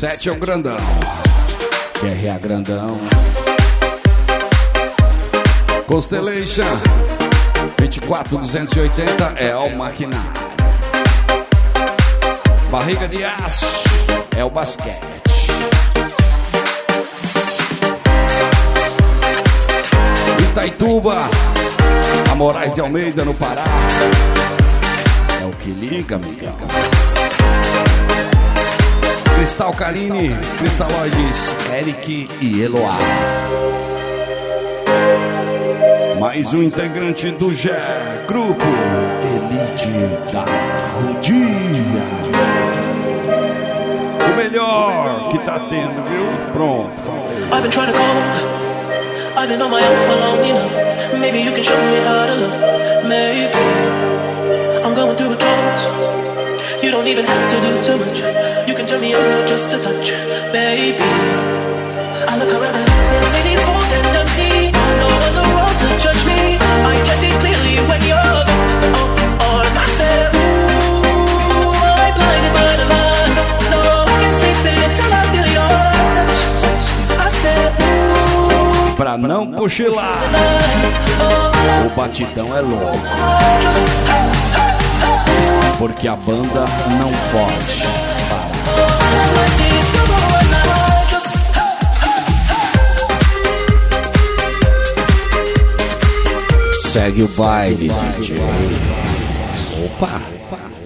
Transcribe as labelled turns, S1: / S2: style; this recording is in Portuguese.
S1: 27 é o grandão. QRA grandão. Constellation 24.280 é o maquinário. Barriga de aço é o basquete. Itaituba, a Moraes de Almeida no Pará. É o que liga, amigão. Cristal Caline, Cristaloides, Eric e Eloá. Mais um integrante do GE, Grupo Elite da Rodia. O melhor que tá tendo, viu? Pronto.
S2: I've been trying to call. I've been on my own for long enough. Maybe you can show me how to love. Maybe I'm going through withdrawals. You don't even have to do too much. You can turn me on just a touch, baby. I look around and still see these cold and empty. No one's around to judge me. I can see clearly when you're on. And I said, ooh, I'm blinded by the lights. No, I can't sleep until I feel your touch. I said, ooh.
S1: Pra não cochilar, o batidão é louco. Porque a banda não pode parar. Segue o baile, DJ. Opa!